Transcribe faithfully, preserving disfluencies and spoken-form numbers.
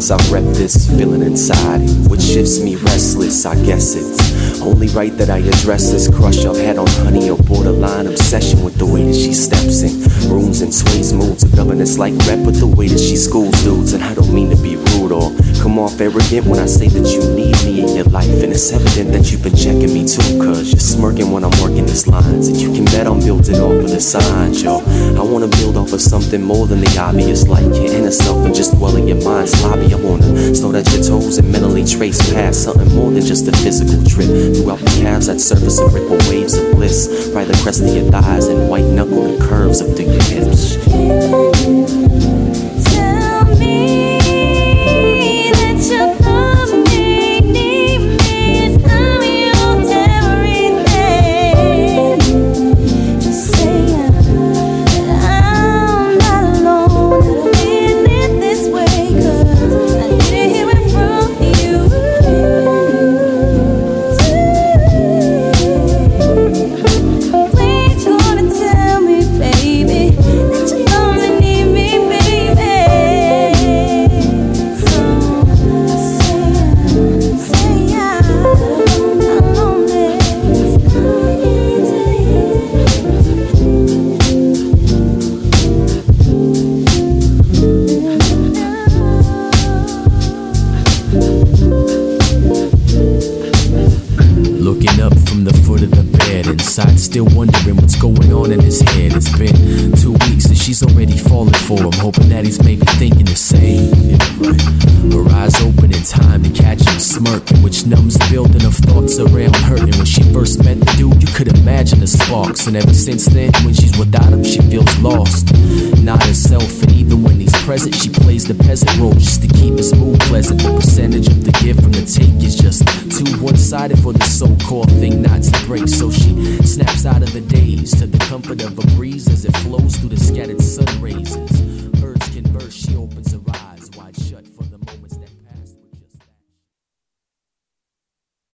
Sometimes I rep this feeling inside, which shifts me restless. I guess it's only right that I address this crush I've had on honey, or borderline obsession with the way that she steps in rooms and sways moods, a governess like rep with the way that she schools dudes. And I don't mean to be rude or come off arrogant when I say that you need me in your life, and it's evident that you've been checking me too, cause you're smirking when I'm working these lines, and you can bet I'm building off of the signs, yo. I wanna build off of something more than the obvious, like your inner self and just dwell in your mind's lobby. I wanna slow down your toes and mentally trace past something more than just a physical trip throughout the calves that surface and ripple waves of bliss, right the crest of your thighs and white knuckle the curves up through your hips. Tell me that you love me, need me, I'm your everything. Just say that I'm not alone, that I'm feeling this way, cause I need to hear it from you. When you gonna tell me, baby, that you love me, need me, baby? So say, say I'm not lonely. Looking up from the foot of the bed, inside still wondering what's going on in his head. It's been two weeks and she's already falling for him, hoping that he's maybe thinking the same. Her eyes open in time to catch him smirking, which numbs the building of thoughts around hurting. When she first met the dude, you could imagine the sparks, and ever since then, when she's without him, she feels lost, not herself. And even when he's present, she plays the peasant role just to keep his mood pleasant. The percentage of the give from the take is just too one-sided for the so-called thing not to break. So she snaps out of the daze to the comfort of a breeze as it flows through the scattered sun rays. Birds can burst, she opens her eyes.